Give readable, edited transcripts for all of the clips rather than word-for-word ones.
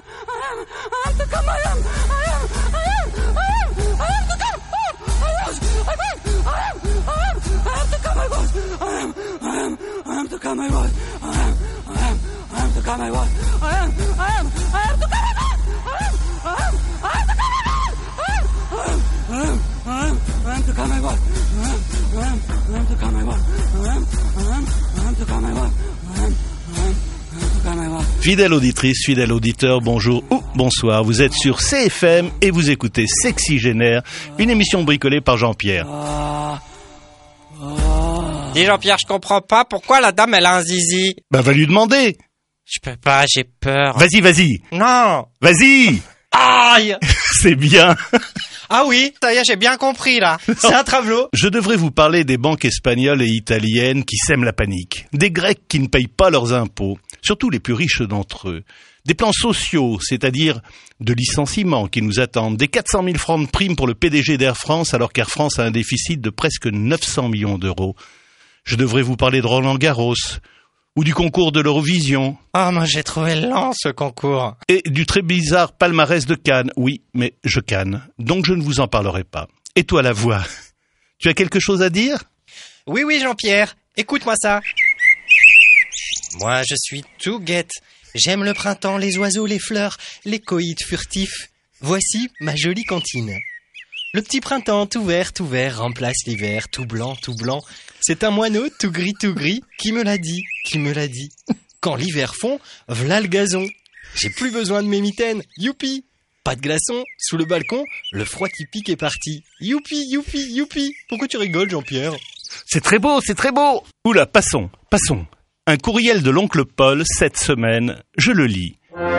Fidèle auditrice, fidèle auditeur, bonjour ou bonsoir. Vous êtes sur CFM et vous écoutez Sexygénaire, une émission bricolée par Jean-Pierre. Dis Jean-Pierre, je comprends pas pourquoi la dame elle a un zizi. Bah va lui demander. Je peux pas, j'ai peur. Vas-y. Non. Vas-y. Aïe. C'est bien. Ah oui, ça y est, j'ai bien compris là. C'est un travelot. Je devrais vous parler des banques espagnoles et italiennes qui sèment la panique. Des Grecs qui ne payent pas leurs impôts, surtout les plus riches d'entre eux. Des plans sociaux, c'est-à-dire de licenciements qui nous attendent. Des 400 000 francs de primes pour le PDG d'Air France alors qu'Air France a un déficit de presque 900 millions d'euros. Je devrais vous parler de Roland Garros ou du concours de l'Eurovision. Oh, moi j'ai trouvé lent ce concours. Et du très bizarre palmarès de Cannes. Oui, mais je canne, donc je ne vous en parlerai pas. Et toi la voix, tu as quelque chose à dire ? Oui Jean-Pierre, écoute-moi ça. Moi je suis tout guette. J'aime le printemps, les oiseaux, les fleurs, les coïts furtifs. Voici ma jolie cantine. Le petit printemps tout vert remplace l'hiver tout blanc. C'est un moineau tout gris qui me l'a dit. Quand l'hiver fond, v'là le gazon. J'ai plus besoin de mes mitaines, youpi. Pas de glaçons, sous le balcon, le froid qui pique est parti. Youpi. Pourquoi tu rigoles, Jean-Pierre ? C'est très beau. Oula, passons. Un courriel de l'oncle Paul, cette semaine, je le lis.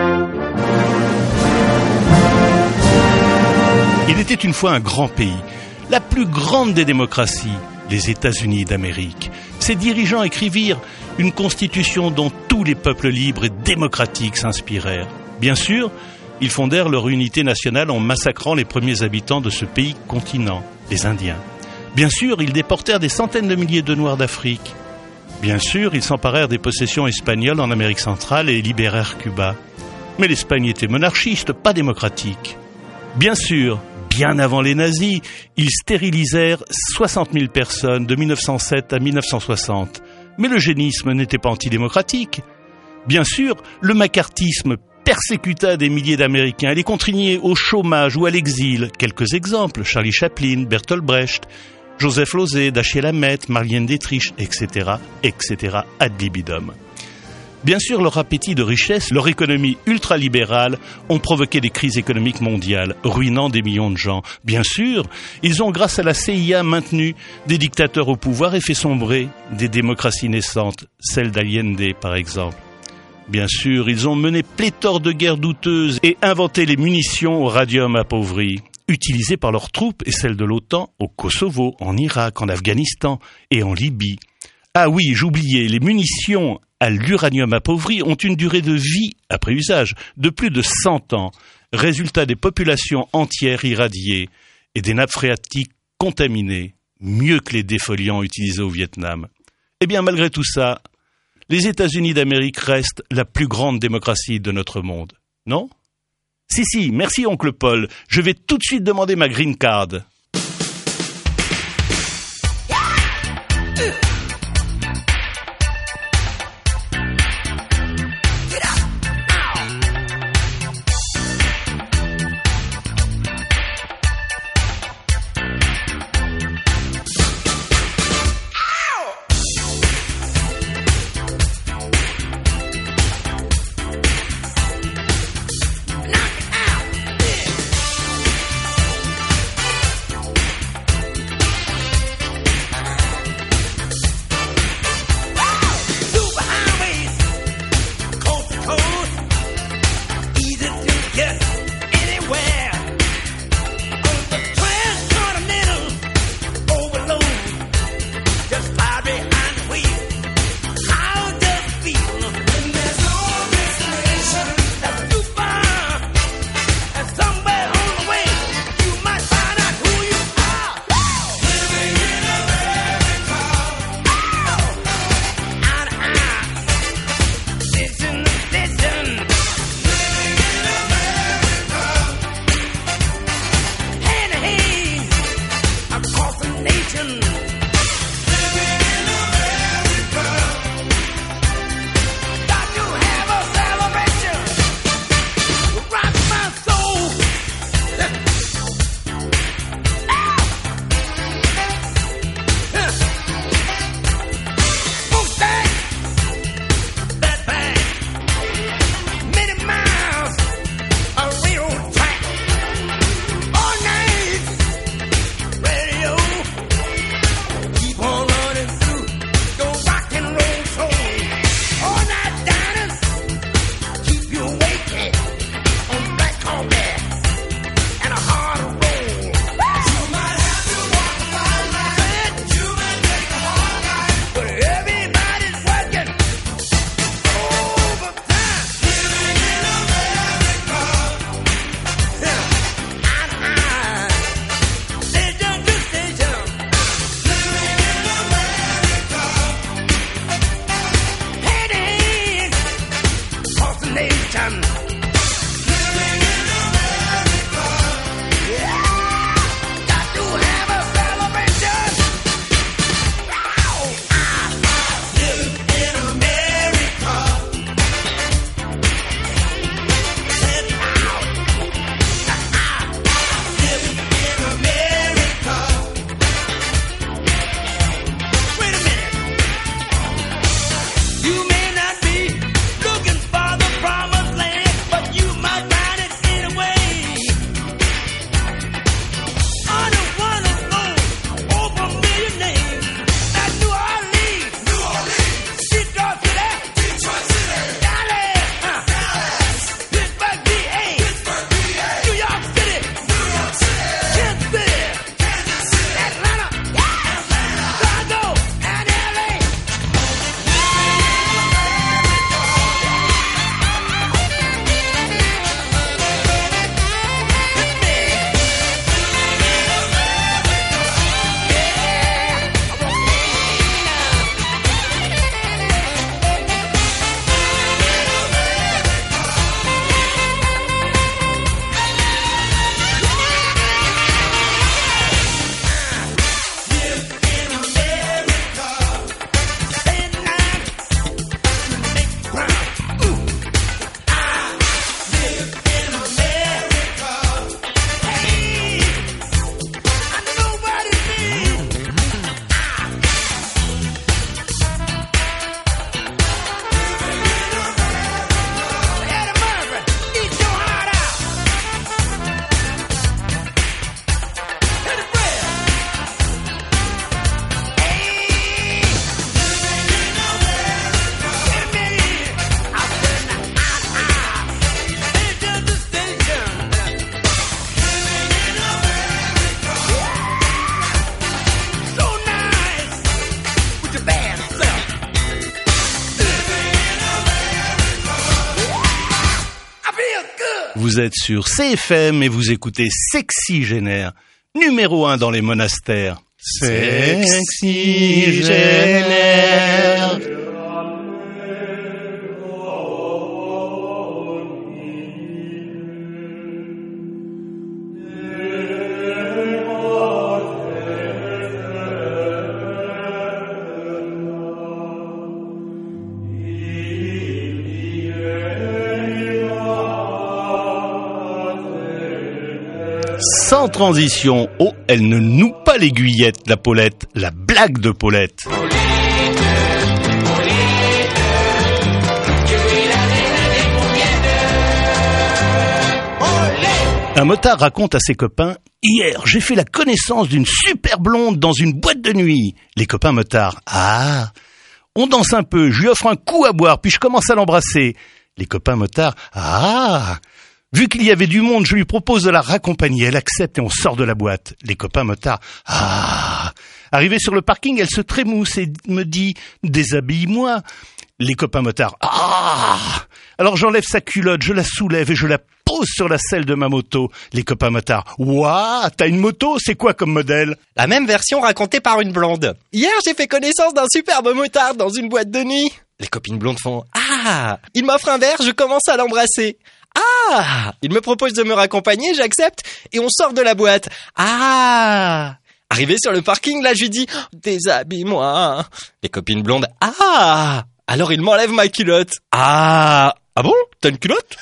Il était une fois un grand pays, la plus grande des démocraties, les États-Unis d'Amérique. Ses dirigeants écrivirent une constitution dont tous les peuples libres et démocratiques s'inspirèrent. Bien sûr, ils fondèrent leur unité nationale en massacrant les premiers habitants de ce pays continent, les Indiens. Bien sûr, ils déportèrent des centaines de milliers de Noirs d'Afrique. Bien sûr, ils s'emparèrent des possessions espagnoles en Amérique centrale et libérèrent Cuba. Mais l'Espagne était monarchiste, pas démocratique. Bien sûr, bien avant les nazis, ils stérilisèrent 60 000 personnes de 1907 à 1960. Mais l'eugénisme n'était pas antidémocratique. Bien sûr, le macartisme persécuta des milliers d'Américains et les contraignait au chômage ou à l'exil. Quelques exemples, Charlie Chaplin, Bertolt Brecht, Joseph Losey, Dashiell Hammett, Marlène Dietrich, etc., ad libidum. Bien sûr, leur appétit de richesse, leur économie ultralibérale ont provoqué des crises économiques mondiales, ruinant des millions de gens. Bien sûr, ils ont, grâce à la CIA, maintenu des dictateurs au pouvoir et fait sombrer des démocraties naissantes, celle d'Allende par exemple. Bien sûr, ils ont mené pléthore de guerres douteuses et inventé les munitions au radium appauvri, utilisées par leurs troupes et celles de l'OTAN au Kosovo, en Irak, en Afghanistan et en Libye. Ah oui, j'oubliais, les munitions à l'uranium appauvri ont une durée de vie, après usage, de plus de 100 ans, résultat des populations entières irradiées et des nappes phréatiques contaminées, mieux que les défoliants utilisés au Vietnam. Eh bien, malgré tout ça, les États-Unis d'Amérique restent la plus grande démocratie de notre monde, non ? Si, merci oncle Paul, je vais tout de suite demander ma green card. Vous êtes sur CFM et vous écoutez Sexygénaire, numéro 1 dans les monastères. Sexygénaire. Sans transition, oh, elle ne noue pas l'aiguillette, la Paulette, la blague de Paulette. Un motard raconte à ses copains « Hier, j'ai fait la connaissance d'une super blonde dans une boîte de nuit. » Les copains motards « Ah !» On danse un peu, je lui offre un coup à boire, puis je commence à l'embrasser. Les copains motards « Ah !» Vu qu'il y avait du monde, je lui propose de la raccompagner. Elle accepte et on sort de la boîte. Les copains motards, ah! Arrivé sur le parking, elle se trémousse et me dit, déshabille-moi. Les copains motards, ah! Alors j'enlève sa culotte, je la soulève et je la pose sur la selle de ma moto. Les copains motards, ouah! T'as une moto? C'est quoi comme modèle? La même version racontée par une blonde. Hier, j'ai fait connaissance d'un superbe motard dans une boîte de nuit. Les copines blondes font, ah! Il m'offre un verre, je commence à l'embrasser. Ah! Il me propose de me raccompagner, j'accepte, et on sort de la boîte. Ah! Arrivé sur le parking, là, je lui dis, déshabille-moi. Les copines blondes, ah! Alors il m'enlève ma culotte. Ah! Ah bon? T'as une culotte?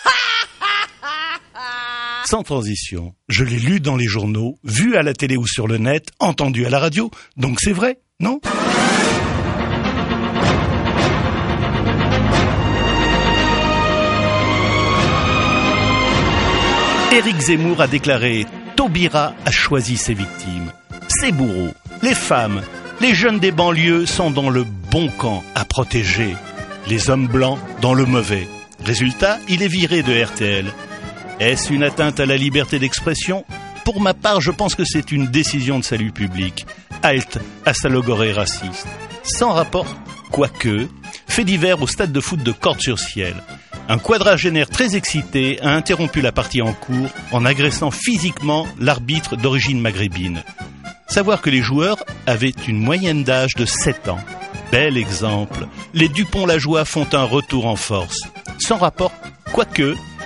Sans transition, je l'ai lu dans les journaux, vu à la télé ou sur le net, entendu à la radio, donc c'est vrai, non? Éric Zemmour a déclaré « Taubira a choisi ses victimes. Ses bourreaux, les femmes, les jeunes des banlieues sont dans le bon camp à protéger. Les hommes blancs dans le mauvais. Résultat, il est viré de RTL. Est-ce une atteinte à la liberté d'expression ? Pour ma part, je pense que c'est une décision de salut public. Halte à sa logorée raciste. Sans rapport, quoique, fait divers au stade de foot de Cordes-sur-Ciel. Un quadragénaire très excité a interrompu la partie en cours en agressant physiquement l'arbitre d'origine maghrébine. Savoir que les joueurs avaient une moyenne d'âge de 7 ans. Bel exemple. Les Dupont-Lajoie font un retour en force. Sans rapport, quoique,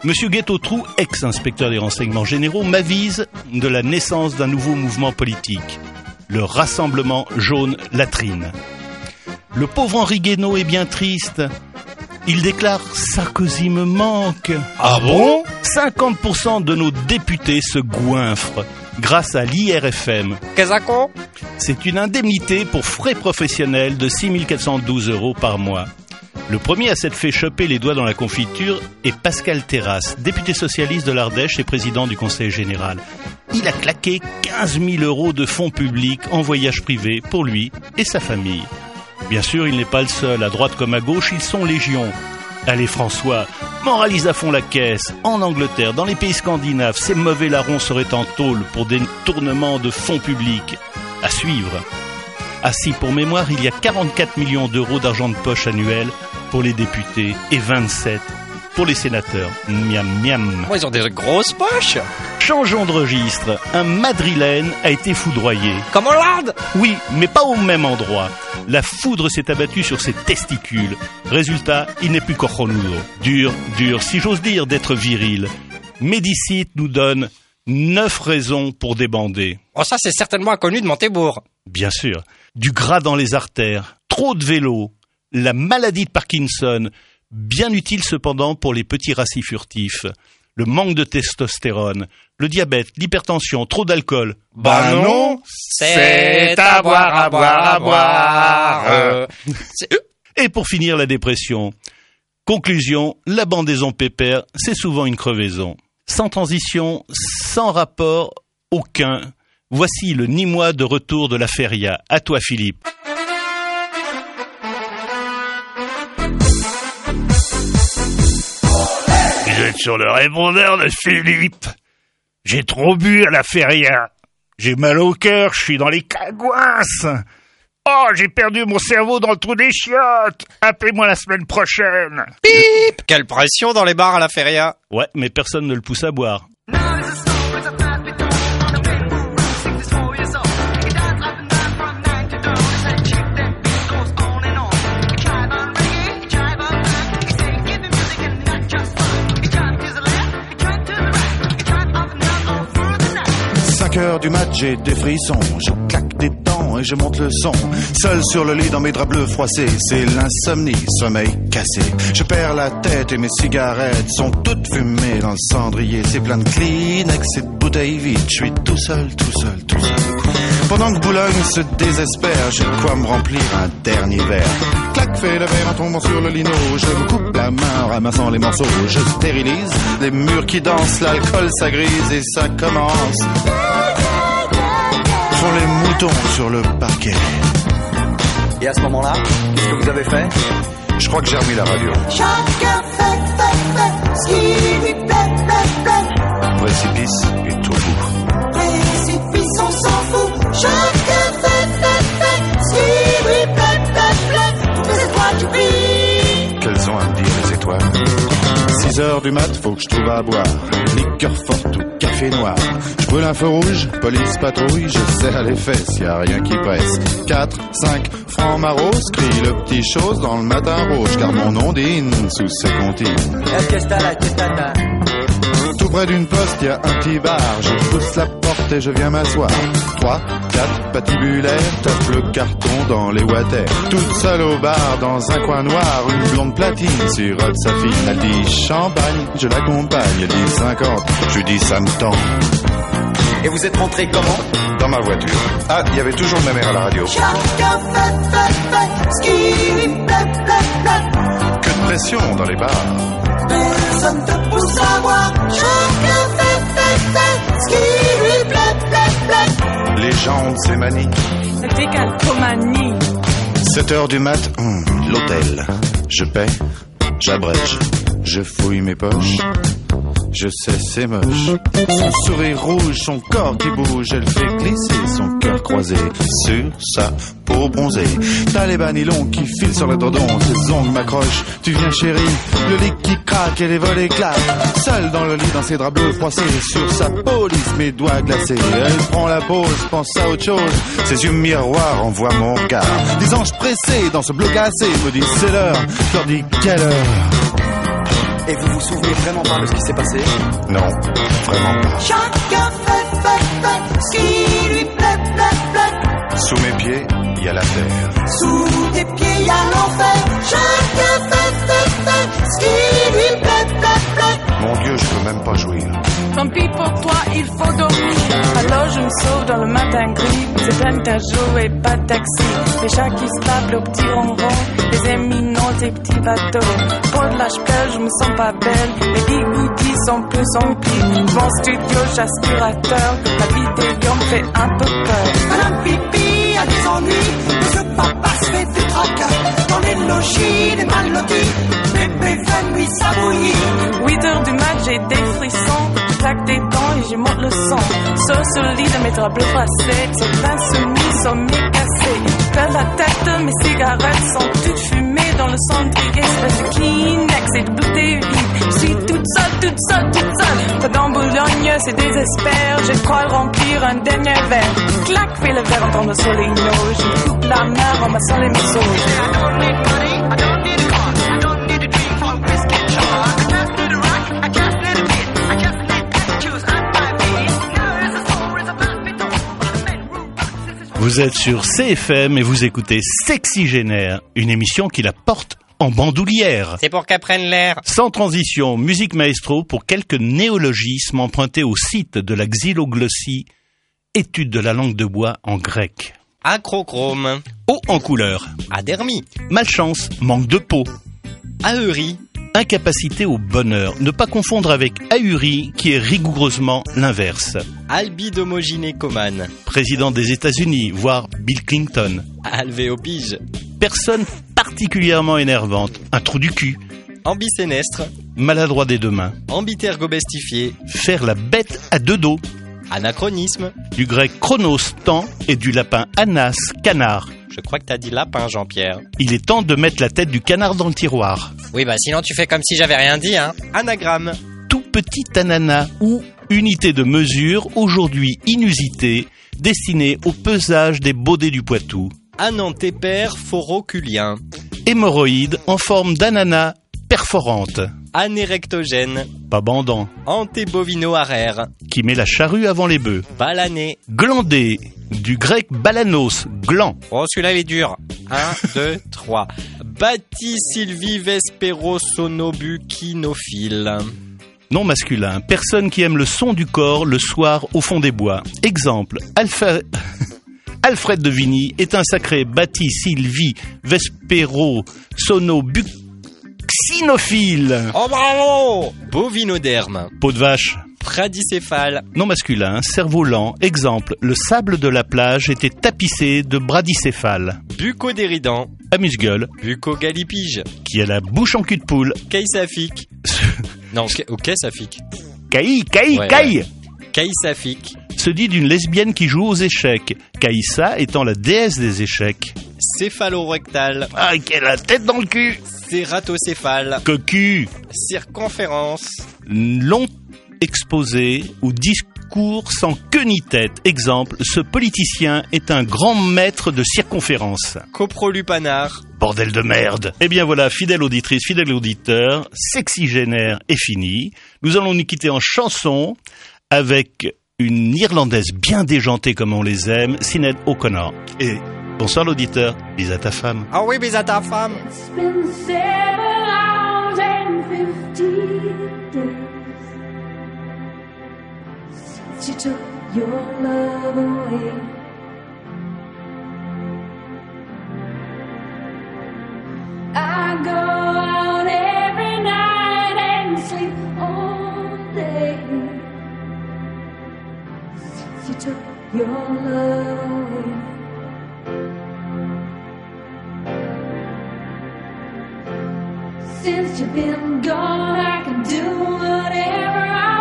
Monsieur Guetautrou, ex-inspecteur des renseignements généraux, m'avise de la naissance d'un nouveau mouvement politique, le Rassemblement jaune latrine. Le pauvre Henri Guénaud est bien triste. Il déclare « Sarkozy me manque ». Ah bon ? 50% de nos députés se goinfrent grâce à l'IRFM. Qu'est-ce qu'on ? C'est une indemnité pour frais professionnels de 6 412 € par mois. Le premier à s'être fait choper les doigts dans la confiture est Pascal Terrasse, député socialiste de l'Ardèche et président du Conseil général. Il a claqué 15 000 € de fonds publics en voyage privé pour lui et sa famille. Bien sûr, il n'est pas le seul. À droite comme à gauche, ils sont légion. Allez François, moralise à fond la caisse. En Angleterre, dans les pays scandinaves, ces mauvais larrons seraient en tôle pour détournement de fonds publics. À suivre. Ah si, pour mémoire, il y a 44 millions d'euros d'argent de poche annuel pour les députés et 27 pour les sénateurs. Miam miam. Ils ont des grosses poches. Changeons de registre. Un Madrilène a été foudroyé. Comme Hollande. Oui, mais pas au même endroit. La foudre s'est abattue sur ses testicules. Résultat, il n'est plus cojonudo. Dur, si j'ose dire, d'être viril. Médicite nous donne 9 raisons pour débander. Oh, ça, c'est certainement inconnu de Montebourg. Bien sûr. Du gras dans les artères, trop de vélo, la maladie de Parkinson, bien utile cependant pour les petits racis furtifs, le manque de testostérone, le diabète, l'hypertension, trop d'alcool. Bah non, c'est à boire. Et pour finir, la dépression. Conclusion, la bandaison pépère, c'est souvent une crevaison. Sans transition, sans rapport aucun, voici le Nîmois de retour de la feria. À toi Philippe. Vous êtes sur le répondeur de Philippe. J'ai trop bu à la feria. J'ai mal au cœur, je suis dans les cagouinces. Oh, j'ai perdu mon cerveau dans le trou des chiottes. Appelez-moi la semaine prochaine. Pip. Quelle pression dans les bars à la feria. Ouais, mais personne ne le pousse à boire. Heures du mat, j'ai des frissons, je claque des dents et je monte le son. Seul sur le lit dans mes draps bleus froissés, c'est l'insomnie, sommeil cassé. Je perds la tête et mes cigarettes sont toutes fumées dans le cendrier. C'est plein de Kleenex et de bouteilles vides, je suis tout seul. Pendant que Boulogne se désespère, j'ai de quoi me remplir un dernier verre. Clac, fait le verre en tombant sur le lino. Je me coupe la main en ramassant les morceaux. Je stérilise les murs qui dansent, l'alcool s'agrise et ça commence. Font les moutons sur le parquet. Et à ce moment-là, qu'est-ce que vous avez fait ? Je crois que j'ai remis la radio. Chacun fait, ce qui lui plaît. Précipice et tout bout. Précipice, on s'en fout. Chacun fait, ce qui lui plaît. Toutes les étoiles du pays. Qu'elles ont à me dire les étoiles. 6 heures du mat, faut que je trouve à boire. Liqueur forte ou café noir. Je brûle un feu rouge, police patrouille, je serre les fesses, y a rien qui presse. 4, 5 francs maros, crie le petit chose dans le matin rouge, car mon ondine sous ses comptines. Tout près d'une poste, y a un petit bar, je pousse la porte et je viens m'asseoir. 3, 4 patibulaires, tape le carton dans les water. Toute seule au bar, dans un coin noir, une blonde platine sirote sa fille. Elle dit champagne, je l'accompagne, elle dit 50, je lui dis ça me tend. Et vous êtes rentré comment ? Dans ma voiture. Ah, il y avait toujours ma mère à la radio. Chacun fait, ce qui lui plaît. Que de pression dans les bars. Personne te pousse à boire. Chacun fait, ce qui lui plaît. Les jambes, c'est manie. Décalcomanie. 7 heures du mat, l'hôtel. Je paie, j'abrège, je fouille mes poches. Je sais, c'est moche. Son sourire rouge, son corps qui bouge, elle fait glisser son cœur croisé sur sa peau bronzée. T'as les bas nylons qui filent sur le dodon, ses ongles m'accrochent. Tu viens chérie, le lit qui craque et les volets claquent. Seule dans le lit, dans ses draps bleus froissés, sur sa peau lisse, mes doigts glacés. Elle prend la pause, pense à autre chose. Ses yeux miroirs envoient mon regard. Des anges pressés dans ce bleu cassé me disent c'est l'heure. Je leur dis quelle heure. Et vous vous souvenez vraiment pas de ce qui s'est passé? Non, vraiment pas. Chacun fait ce qui lui plaît, plaît, plaît. Sous mes pieds, il y a la terre. Sous tes pieds, il y a l'enfer. Chacun fait ce qui lui plaît, plaît, plaît. Mon Dieu, je peux même pas jouir. Tant pis pour toi, il faut dormir. Alors je me sauve dans le matin gris. C'est plein de jour et pas de taxi. Les chats qui se tapent au petit ronron. Les éminents, des petits bateaux. Pour de l'âge pleure, je me sens pas belle. Les bigoudis sont plus remplis. Mon studio, j'aspirateur. La vidéo me fait un peu peur. Madame Pipi a des ennuis. Mais ce papa se fait du tracas. Dans les logis, des mal lotis. Bébé fait nuit, ça bouillit. 8h du mat, j'ai des frissons. Je claque des dents et je monte le son. Sur le lit de mes draps bleus froissés. C'est insoumis, sommier cassé. Perds la tête, mes cigarettes sont toutes fumées dans le cendrier. Espèce de Kleenex et de bouteille vide. Je suis toute seule. Pas dans Boulogne, c'est désespère. Je crois remplir un dernier verre. Clac, fais le verre en tombant sur les noix. Je coupe la mer en massant les morceaux. Vous êtes sur CFM et vous écoutez Sexygénaire, une émission qui la porte en bandoulière. C'est pour qu'elle prenne l'air. Sans transition, musique maestro pour quelques néologismes empruntés au site de la xyloglossie, étude de la langue de bois en grec. Acrochrome. Eau en couleur. Adermie. Malchance, manque de peau. Ahurie. Incapacité au bonheur. Ne pas confondre avec ahurie qui est rigoureusement l'inverse. Albidomogynécomane. Président des États-Unis, voire Bill Clinton. Alvéopige. Personne particulièrement énervante. Un trou du cul. Ambicénestre. Maladroit des deux mains. Ambitergobestifié. Faire la bête à deux dos. Anachronisme. Du grec chronos, temps, et du lapin anas, canard. Je crois que t'as dit lapin, Jean-Pierre. Il est temps de mettre la tête du canard dans le tiroir. Oui, bah sinon tu fais comme si j'avais rien dit, hein. Anagramme. Tout petit ananas ou unité de mesure, aujourd'hui inusitée, destinée au pesage des baudets du Poitou. Anantépère foroculien. Hémorroïde en forme d'ananas perforante. Anérectogène. Pas bandant. Antébovino-araire. Qui met la charrue avant les bœufs. Balané. Glandé, du grec balanos, gland. Oh, celui-là il est dur. 1, 2, 3. Bati-sylvie-vespérosonobuchinophile. Non masculin, personne qui aime le son du corps le soir au fond des bois. Exemple, Alfred de Vigny est un sacré bati-sylvie-vespéro-sonobuchinophile. Oh bravo. Bovinoderme. Peau de vache. Bradicéphale. Non masculin, cerf-volant. Exemple, le sable de la plage était tapissé de bradicéphales. Bucodéridant. Amuse-gueule. Bucogalipige. Qui a la bouche en cul de poule. Caïsaphique. Non, caïsaphique. Caï. Caïsaphique. Se dit d'une lesbienne qui joue aux échecs. Caïssa étant la déesse des échecs. Céphalorectal. Ah, qu'elle a la tête dans le cul. Cératocéphale. Cocu. Circonférence. Long exposé ou discours sans queue ni tête. Exemple, ce politicien est un grand maître de circonférence. Coprolupanar. Bordel de merde. Eh bien voilà, fidèle auditrice, fidèle auditeur, Sexygénaire est fini. Nous allons nous quitter en chanson avec une Irlandaise bien déjantée comme on les aime, Sinéad O'Connor. Et bonsoir l'auditeur, bis à ta femme. Ah oui, bis à ta femme. It's been 750 days since you took your love away. I go out every night and sleep all day since you took your love away. Since you've been gone, I can do whatever I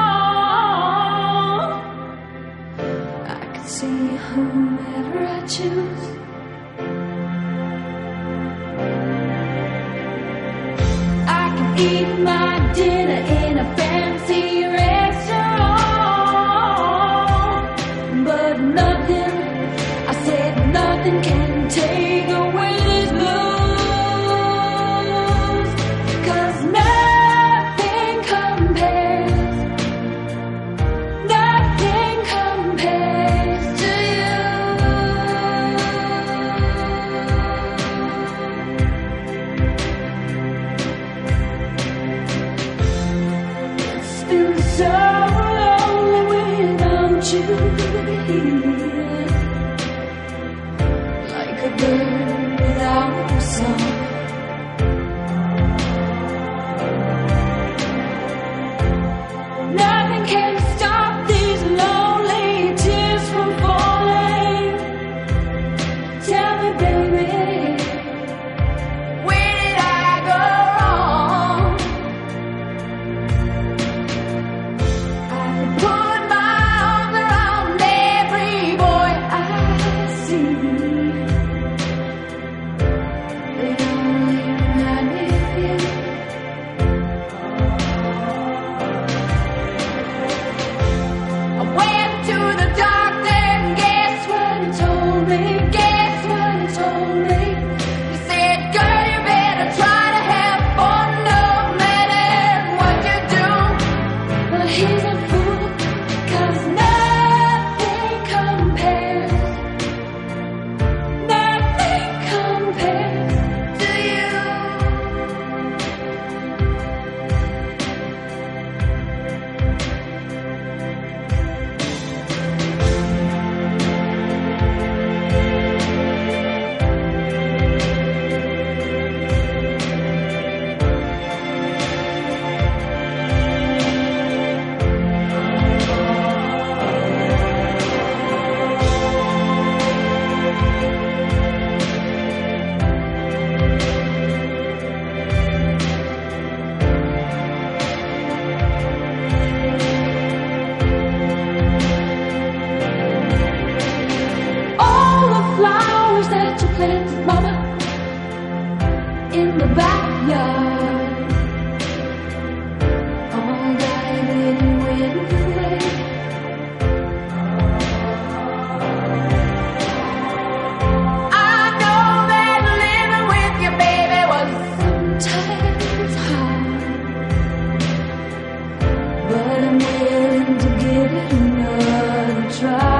want. I can see whomever I choose. I can eat my dinner in a fancy restaurant, but nothing, I said nothing can take away this blues. 'Cause nothing been so lonely without you here, like a bird without a song. Nothing can stop these lonely tears from falling. Tell me, baby, where did I go wrong? I put my arms around every boy I see. They only remind me of you. I went to the doctor and guess what he told me? Guess what he told me? He said, girl, you better try to have fun no matter what you do. But he's a fool, 'cause nothing compares to you. All the flowers that you planted, mama, in the backyard, all died and went away. I know that living with your baby was sometimes hard, but I'm willing to give it another try.